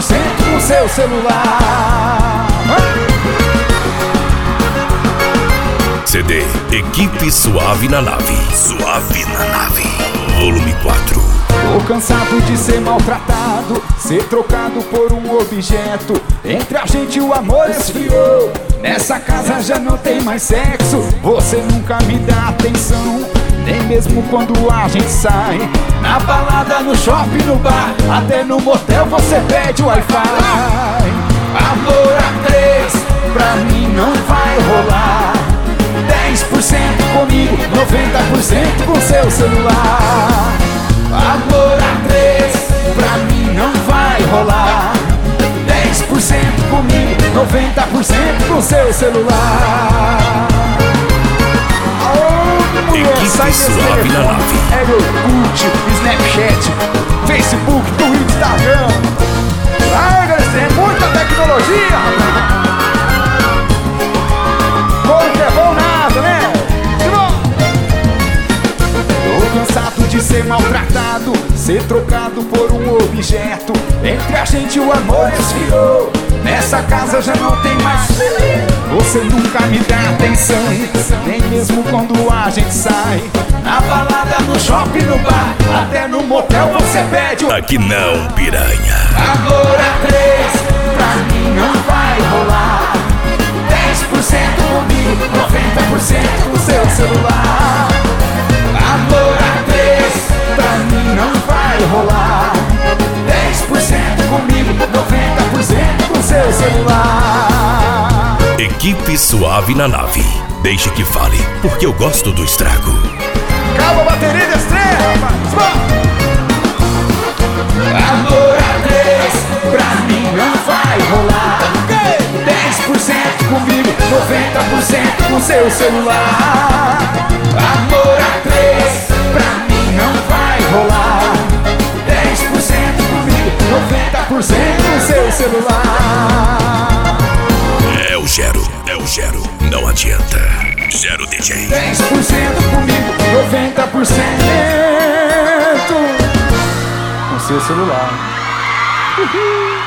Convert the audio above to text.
com seu celular. CD Equipe Suave na Nave. Suave na Nave, volume 4. Tô cansado de ser maltratado, ser trocado por um objeto. Entre a gente o amor esfriou, nessa casa já não tem mais sexo. Você nunca me dá atenção, nem mesmo quando a gente sai. Na balada, no shopping, no bar, até no motel você pede Wi-Fi. Amor a três, pra mim não vai rolar. 10% comigo, 90% com seu celular. Amor a três, pra mim não vai rolar. 10% comigo, 90% com seu celular. Equipe Suave na Nave. É Orkut, Snapchat, Facebook, Twitter, Instagram. Ai, galera, é muita tecnologia, rapaz. Bom que é bom nada, né? Tô cansado de ser maltratado, ser trocado por um objeto. Entre a gente o amor esfriou, nessa casa já não tem mais. Você nunca me dá atenção, nem mesmo quando a gente sai. Na balada, no shopping, no bar, até no motel você pede. Aqui não, piranha. Amor a três, pra mim não vai rolar. 10% comigo, 90% com seu celular. Amor a três, pra mim não vai rolar. 10% comigo, 90% com seu celular. Equipe Suave na Nave. Deixe que fale, porque eu gosto do estrago. Calma a bateria da estreia, rapaz. Amor a três, pra mim não vai rolar. 10% comigo, 90% com seu celular. Amor a três, pra mim não vai rolar. 10% comigo, 90% com seu celular. É o Gero, não adianta. Gero DJ. 10% comigo, 90% com seu celular.